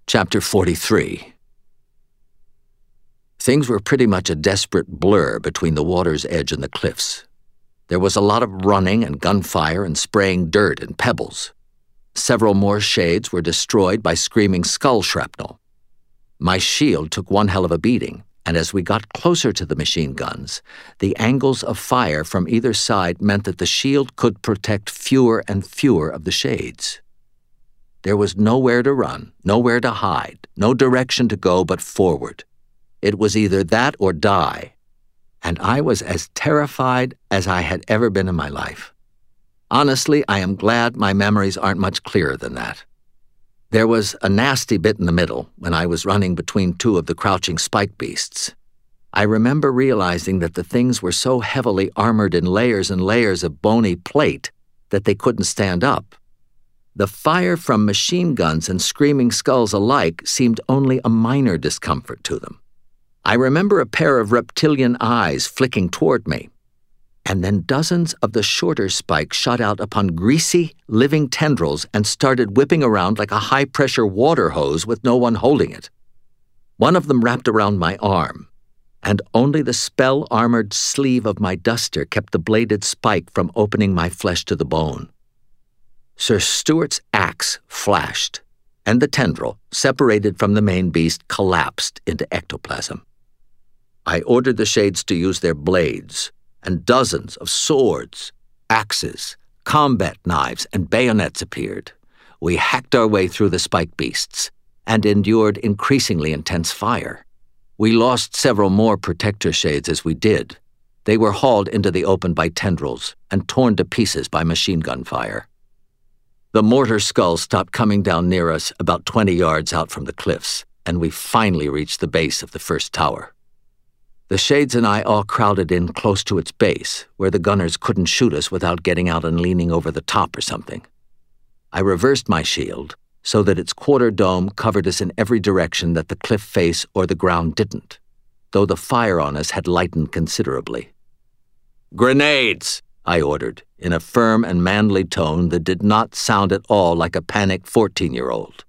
Chapter 43. Things were pretty much a desperate blur between the water's edge and the cliffs. There was a lot of running and gunfire and spraying dirt and pebbles. Several more shades were destroyed by screaming skull shrapnel. My shield took one hell of a beating, and as we got closer to the machine guns, the angles of fire from either side meant that the shield could protect fewer and fewer of the shades. There was nowhere to run, nowhere to hide, no direction to go but forward. It was either that or die, and I was as terrified as I had ever been in my life. Honestly, I am glad my memories aren't much clearer than that. There was a nasty bit in the middle when I was running between two of the crouching spike beasts. I remember realizing that the things were so heavily armored in layers and layers of bony plate that they couldn't stand up. The fire from machine guns and screaming skulls alike seemed only a minor discomfort to them. I remember a pair of reptilian eyes flicking toward me, and then dozens of the shorter spikes shot out upon greasy, living tendrils and started whipping around like a high-pressure water hose with no one holding it. One of them wrapped around my arm, and only the spell-armored sleeve of my duster kept the bladed spike from opening my flesh to the bone. Sir Stuart's axe flashed, and the tendril, separated from the main beast, collapsed into ectoplasm. I ordered the shades to use their blades, and dozens of swords, axes, combat knives, and bayonets appeared. We hacked our way through the spike beasts, and endured increasingly intense fire. We lost several more protector shades as we did. They were hauled into the open by tendrils, and torn to pieces by machine gun fire. The mortar skulls stopped coming down near us about 20 yards out from the cliffs, and we finally reached the base of the first tower. The shades and I all crowded in close to its base, where the gunners couldn't shoot us without getting out and leaning over the top or something. I reversed my shield so that its quarter dome covered us in every direction that the cliff face or the ground didn't, though the fire on us had lightened considerably. "Grenades!" I ordered, in a firm and manly tone that did not sound at all like a panicked 14-year-old.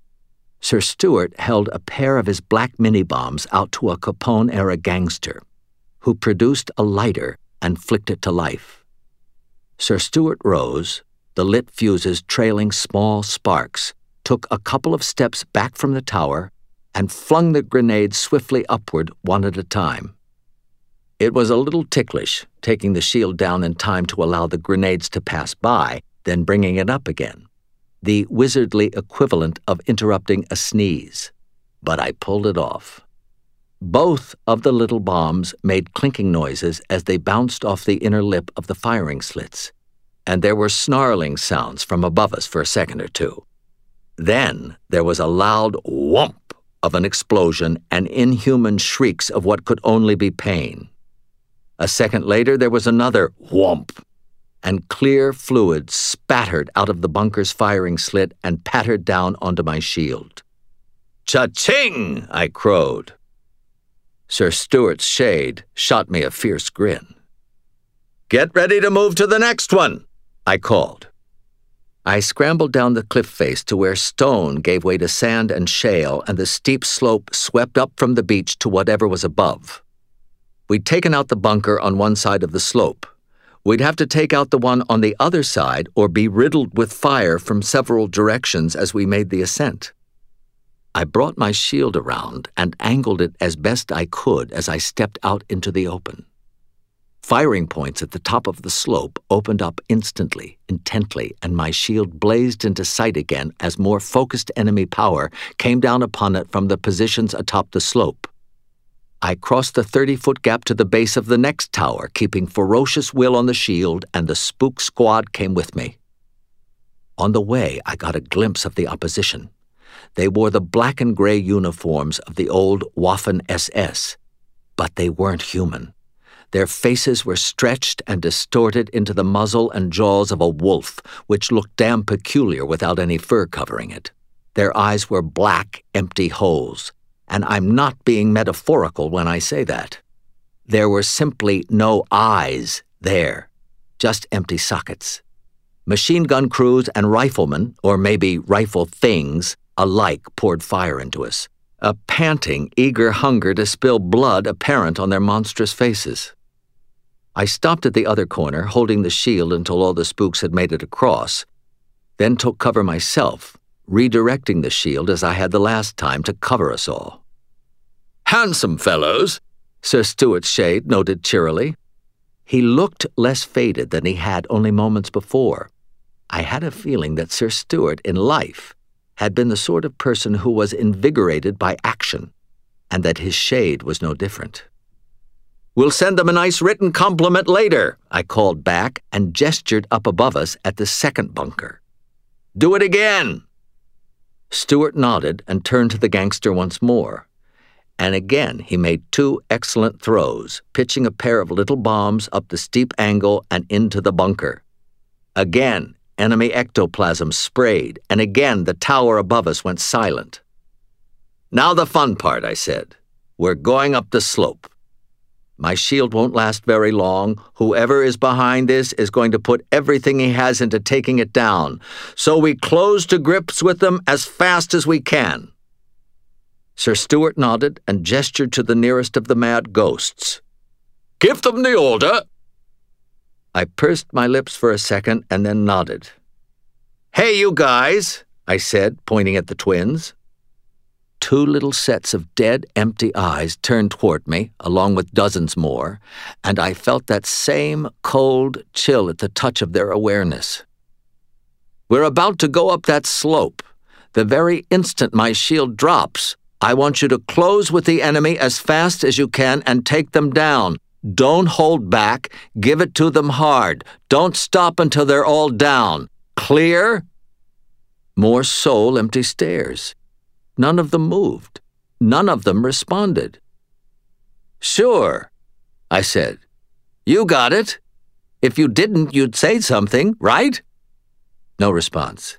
Sir Stuart held a pair of his black mini-bombs out to a Capone-era gangster, who produced a lighter and flicked it to life. Sir Stuart rose, the lit fuses trailing small sparks, took a couple of steps back from the tower, and flung the grenades swiftly upward one at a time. It was a little ticklish, taking the shield down in time to allow the grenades to pass by, then bringing it up again. The wizardly equivalent of interrupting a sneeze. But I pulled it off. Both of the little bombs made clinking noises as they bounced off the inner lip of the firing slits, and there were snarling sounds from above us for a second or two. Then there was a loud whomp of an explosion and inhuman shrieks of what could only be pain. A second later, there was another whomp, and clear fluid spattered out of the bunker's firing slit and pattered down onto my shield. "Cha-ching!" I crowed. Sir Stuart's shade shot me a fierce grin. "Get ready to move to the next one," I called. I scrambled down the cliff face to where stone gave way to sand and shale, and the steep slope swept up from the beach to whatever was above. We'd taken out the bunker on one side of the slope. We'd have to take out the one on the other side or be riddled with fire from several directions as we made the ascent. I brought my shield around and angled it as best I could as I stepped out into the open. Firing points at the top of the slope opened up instantly, intently, and my shield blazed into sight again as more focused enemy power came down upon it from the positions atop the slope. I crossed the 30-foot gap to the base of the next tower, keeping ferocious will on the shield, and the spook squad came with me. On the way, I got a glimpse of the opposition. They wore the black and gray uniforms of the old Waffen-SS, but they weren't human. Their faces were stretched and distorted into the muzzle and jaws of a wolf, which looked damn peculiar without any fur covering it. Their eyes were black, empty holes. And I'm not being metaphorical when I say that. There were simply no eyes there, just empty sockets. Machine gun crews and riflemen, or maybe rifle things, alike poured fire into us, a panting, eager hunger to spill blood apparent on their monstrous faces. I stopped at the other corner, holding the shield until all the spooks had made it across, then took cover myself, redirecting the shield as I had the last time to cover us all. "Handsome fellows," Sir Stuart's shade noted cheerily. He looked less faded than he had only moments before. I had a feeling that Sir Stuart in life had been the sort of person who was invigorated by action, and that his shade was no different. "We'll send them a nice written compliment later," I called back and gestured up above us at the second bunker. "Do it again." Stuart nodded and turned to the gangster once more. And again he made 2 excellent throws, pitching a pair of little bombs up the steep angle and into the bunker. Again, enemy ectoplasm sprayed, and again the tower above us went silent. "Now the fun part," I said. "We're going up the slope. My shield won't last very long. Whoever is behind this is going to put everything he has into taking it down, so we close to grips with them as fast as we can." Sir Stuart nodded and gestured to the nearest of the mad ghosts. "Give them the order." I pursed my lips for a second and then nodded. "Hey, you guys," I said, pointing at the twins. 2 little sets of dead, empty eyes turned toward me, along with dozens more, and I felt that same cold chill at the touch of their awareness. "We're about to go up that slope. The very instant my shield drops, I want you to close with the enemy as fast as you can and take them down. Don't hold back. Give it to them hard. Don't stop until they're all down. Clear?" More soul-empty stares. None of them moved. None of them responded. "Sure," I said. "You got it. If you didn't, you'd say something, right?" No response.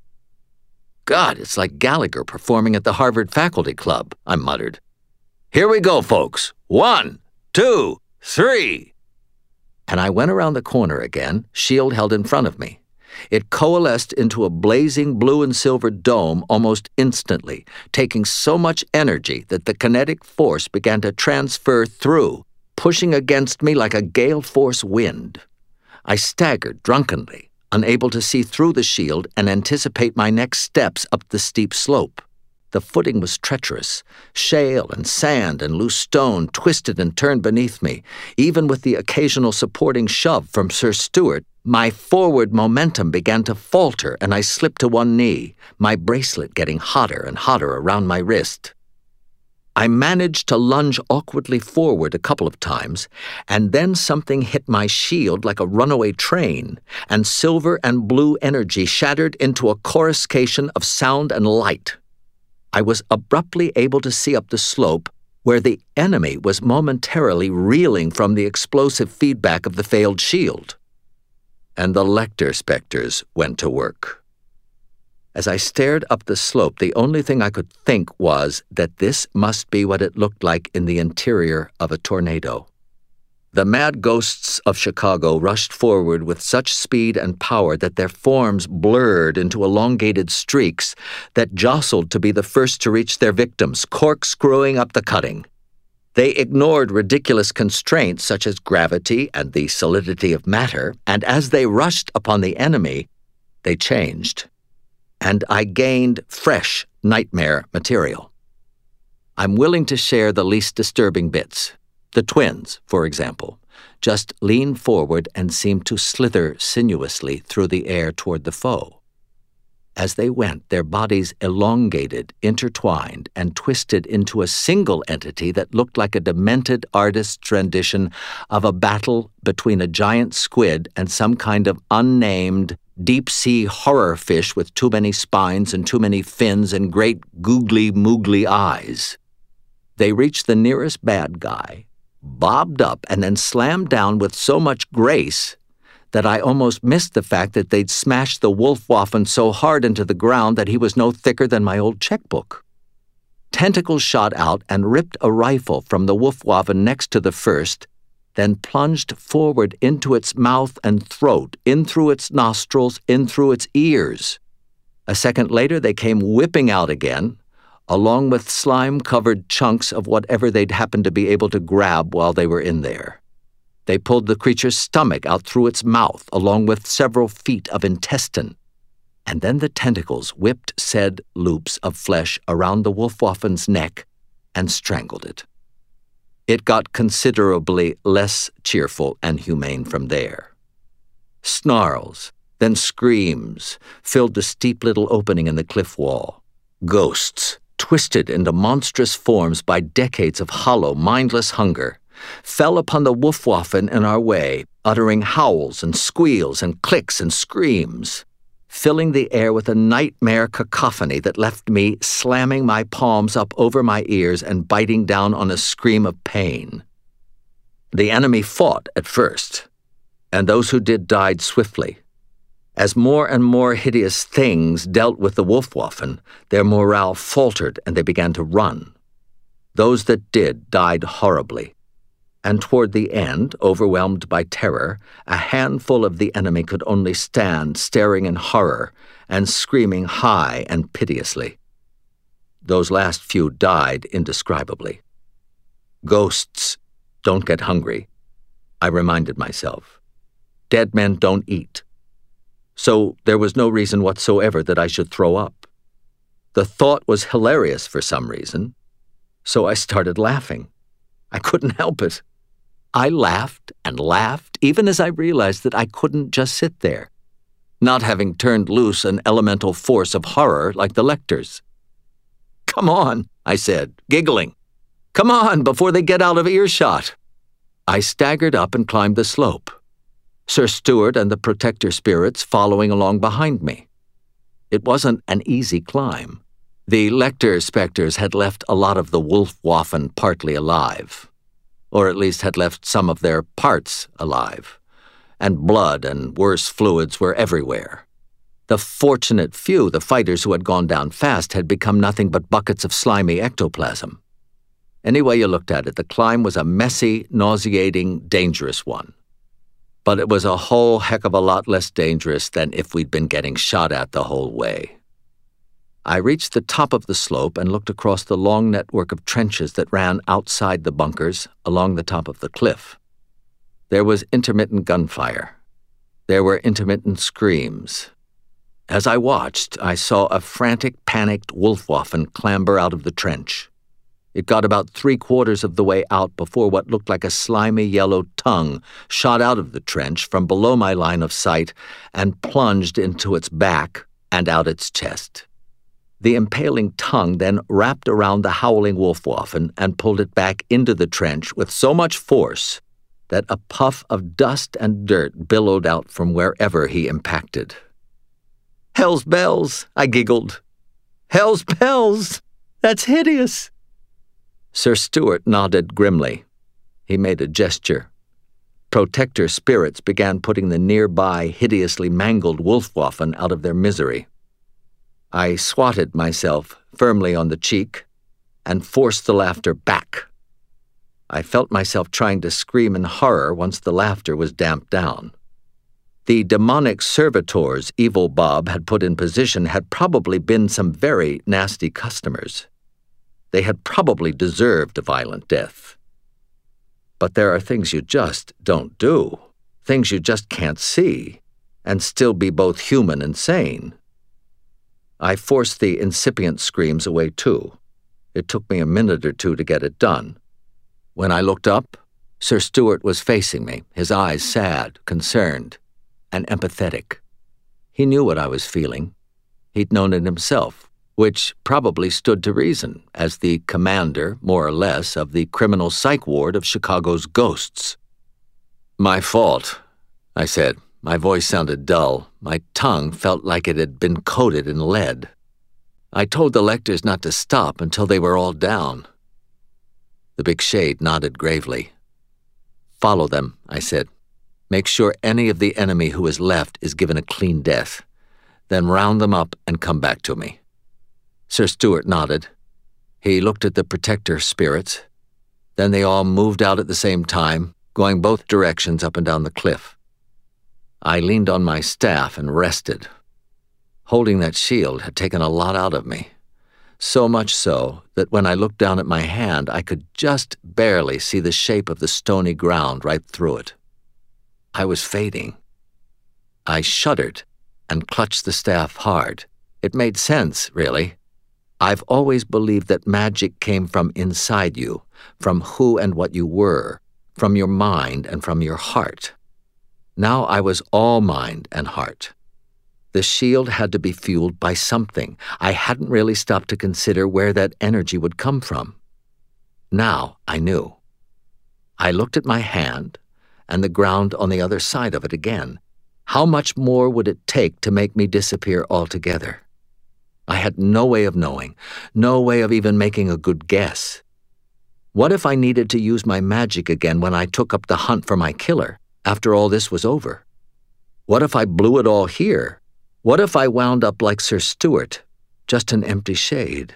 "God, it's like Gallagher performing at the Harvard Faculty Club," I muttered. "Here we go, folks. 1, 2, 3. And I went around the corner again, shield held in front of me. It coalesced into a blazing blue and silver dome almost instantly, taking so much energy that the kinetic force began to transfer through, pushing against me like a gale force wind. I staggered drunkenly, unable to see through the shield and anticipate my next steps up the steep slope. The footing was treacherous. Shale and sand and loose stone twisted and turned beneath me. Even with the occasional supporting shove from Sir Stuart, my forward momentum began to falter and I slipped to one knee, my bracelet getting hotter and hotter around my wrist. I managed to lunge awkwardly forward a couple of times, and then something hit my shield like a runaway train, and silver and blue energy shattered into a coruscation of sound and light. I was abruptly able to see up the slope where the enemy was momentarily reeling from the explosive feedback of the failed shield. And the Lecter specters went to work. As I stared up the slope, the only thing I could think was that this must be what it looked like in the interior of a tornado. The mad ghosts of Chicago rushed forward with such speed and power that their forms blurred into elongated streaks that jostled to be the first to reach their victims, corkscrewing up the cutting. They ignored ridiculous constraints such as gravity and the solidity of matter, and as they rushed upon the enemy, they changed. And I gained fresh nightmare material. I'm willing to share the least disturbing bits. The twins, for example, just leaned forward and seemed to slither sinuously through the air toward the foe. As they went, their bodies elongated, intertwined, and twisted into a single entity that looked like a demented artist's rendition of a battle between a giant squid and some kind of unnamed, deep-sea horror fish with too many spines and too many fins and great googly-moogly eyes. They reached the nearest bad guy, bobbed up, and then slammed down with so much grace that I almost missed the fact that they'd smashed the Wolfwaffen so hard into the ground that he was no thicker than my old checkbook. Tentacles shot out and ripped a rifle from the Wolfwaffen next to the first, then plunged forward into its mouth and throat, in through its nostrils, in through its ears. A second later, they came whipping out again, along with slime-covered chunks of whatever they'd happened to be able to grab while they were in there. They pulled the creature's stomach out through its mouth, along with several feet of intestine. And then the tentacles whipped said loops of flesh around the Wolfwaffen's neck and strangled it. It got considerably less cheerful and humane from there. Snarls, then screams, filled the steep little opening in the cliff wall. Ghosts, twisted into monstrous forms by decades of hollow, mindless hunger, fell upon the Wolfwaffen in our way, uttering howls and squeals and clicks and screams, filling the air with a nightmare cacophony that left me slamming my palms up over my ears and biting down on a scream of pain. The enemy fought at first, and those who did died swiftly. As more and more hideous things dealt with the Wolfwaffen, their morale faltered and they began to run. Those that did died horribly. And toward the end, overwhelmed by terror, a handful of the enemy could only stand staring in horror and screaming high and piteously. Those last few died indescribably. Ghosts don't get hungry, I reminded myself. Dead men don't eat. So there was no reason whatsoever that I should throw up. The thought was hilarious for some reason, so I started laughing. I couldn't help it. I laughed and laughed, even as I realized that I couldn't just sit there, not having turned loose an elemental force of horror like the Lecters. "Come on," I said, giggling. "Come on, before they get out of earshot." I staggered up and climbed the slope, Sir Stuart and the Protector spirits following along behind me. It wasn't an easy climb. The Lecter specters had left a lot of the Wolfwaffen partly alive, or at least had left some of their parts alive, and blood and worse fluids were everywhere. The fortunate few, the fighters who had gone down fast, had become nothing but buckets of slimy ectoplasm. Any way you looked at it, the climb was a messy, nauseating, dangerous one. But it was a whole heck of a lot less dangerous than if we'd been getting shot at the whole way. I reached the top of the slope and looked across the long network of trenches that ran outside the bunkers along the top of the cliff. There was intermittent gunfire. There were intermittent screams. As I watched, I saw a frantic, panicked Wolfwaffen clamber out of the trench. It got about 3/4 of the way out before what looked like a slimy yellow tongue shot out of the trench from below my line of sight and plunged into its back and out its chest. The impaling tongue then wrapped around the howling Wolfwaffen and pulled it back into the trench with so much force that a puff of dust and dirt billowed out from wherever he impacted. "Hell's bells," I giggled. "Hell's bells! That's hideous!" Sir Stuart nodded grimly. He made a gesture. Protector spirits began putting the nearby, hideously mangled Wolfwaffen out of their misery. I swatted myself firmly on the cheek and forced the laughter back. I felt myself trying to scream in horror once the laughter was damped down. The demonic servitors Evil Bob had put in position had probably been some very nasty customers. They had probably deserved a violent death. But there are things you just don't do, things you just can't see, and still be both human and sane. I forced the incipient screams away too. It took me a minute or two to get it done. When I looked up, Sir Stuart was facing me, his eyes sad, concerned, and empathetic. He knew what I was feeling. He'd known it himself, which probably stood to reason as the commander, more or less, of the criminal psych ward of Chicago's ghosts. "My fault," I said. My voice sounded dull. My tongue felt like it had been coated in lead. "I told the Lecters not to stop until they were all down." The big shade nodded gravely. "Follow them," I said. "Make sure any of the enemy who is left is given a clean death. Then round them up and come back to me." Sir Stuart nodded. He looked at the Protector spirits. Then they all moved out at the same time, going both directions up and down the cliff. I leaned on my staff and rested. Holding that shield had taken a lot out of me. So much so that when I looked down at my hand, I could just barely see the shape of the stony ground right through it. I was fading. I shuddered and clutched the staff hard. It made sense, really. I've always believed that magic came from inside you, from who and what you were, from your mind and from your heart. Now I was all mind and heart. The shield had to be fueled by something. I hadn't really stopped to consider where that energy would come from. Now I knew. I looked at my hand and the ground on the other side of it again. How much more would it take to make me disappear altogether? I had no way of knowing, no way of even making a good guess. What if I needed to use my magic again when I took up the hunt for my killer, after all this was over? What if I blew it all here? What if I wound up like Sir Stuart, just an empty shade?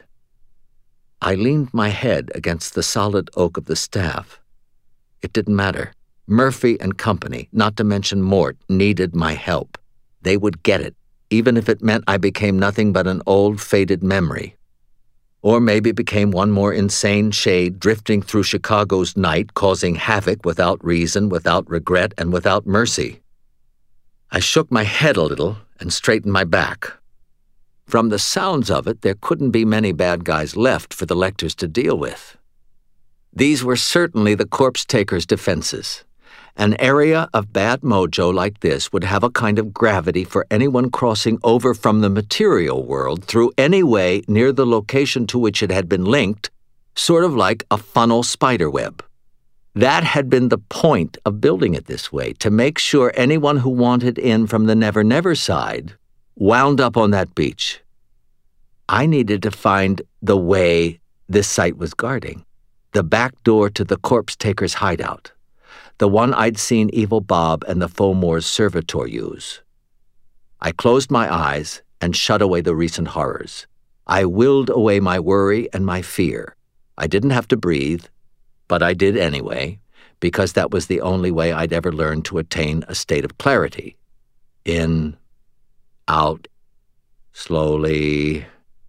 I leaned my head against the solid oak of the staff. It didn't matter. Murphy and company, not to mention Mort, needed my help. They would get it, even if it meant I became nothing but an old, faded memory. Or maybe became one more insane shade drifting through Chicago's night, causing havoc without reason, without regret, and without mercy. I shook my head a little and straightened my back. From the sounds of it, there couldn't be many bad guys left for the Lecters to deal with. These were certainly the corpse takers' defenses. An area of bad mojo like this would have a kind of gravity for anyone crossing over from the material world through any way near the location to which it had been linked, sort of like a funnel spiderweb. That had been the point of building it this way, to make sure anyone who wanted in from the Never Never side wound up on that beach. I needed to find the way this site was guarding, the back door to the corpse taker's hideout, the one I'd seen Evil Bob and the Fomor's servitor use. I closed my eyes and shut away the recent horrors. I willed away my worry and my fear. I didn't have to breathe, but I did anyway, because that was the only way I'd ever learned to attain a state of clarity. In, out, slowly.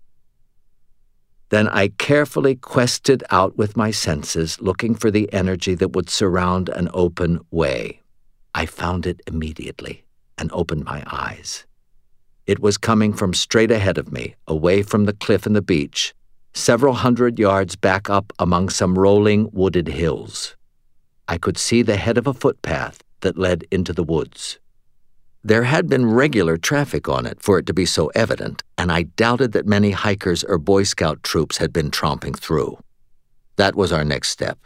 Then I carefully quested out with my senses, looking for the energy that would surround an open way. I found it immediately and opened my eyes. It was coming from straight ahead of me, away from the cliff and the beach, several hundred yards back up among some rolling wooded hills. I could see the head of a footpath that led into the woods. There had been regular traffic on it for it to be so evident, and I doubted that many hikers or Boy Scout troops had been tromping through. That was our next step.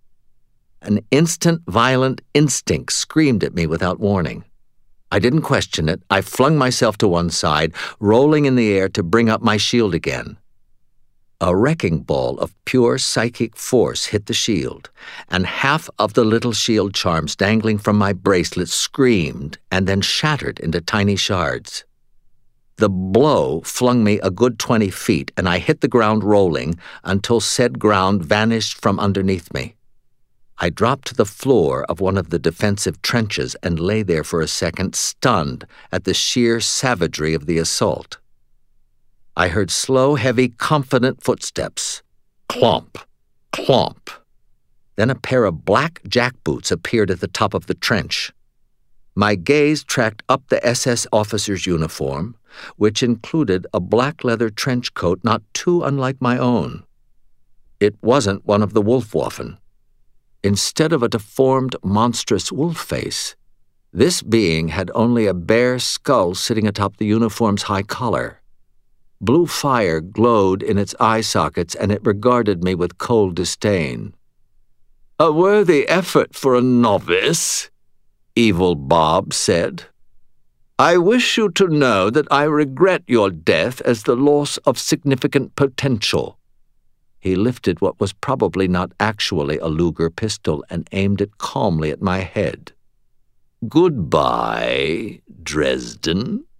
An instant, violent instinct screamed at me without warning. I didn't question it. I flung myself to one side, rolling in the air to bring up my shield again. A wrecking ball of pure psychic force hit the shield, and half of the little shield charms dangling from my bracelet screamed and then shattered into tiny shards. The blow flung me a good 20 feet, and I hit the ground rolling until said ground vanished from underneath me. I dropped to the floor of one of the defensive trenches and lay there for a second, stunned at the sheer savagery of the assault. I heard slow, heavy, confident footsteps. Clomp, clomp. Then a pair of black jackboots appeared at the top of the trench. My gaze tracked up the SS officer's uniform, which included a black leather trench coat not too unlike my own. It wasn't one of the Wolfwaffen. Instead of a deformed, monstrous wolf face, this being had only a bare skull sitting atop the uniform's high collar. Blue fire glowed in its eye sockets, and it regarded me with cold disdain. "A worthy effort for a novice," Evil Bob said. "I wish you to know that I regret your death as the loss of significant potential." He lifted what was probably not actually a Luger pistol and aimed it calmly at my head. "Goodbye, Dresden."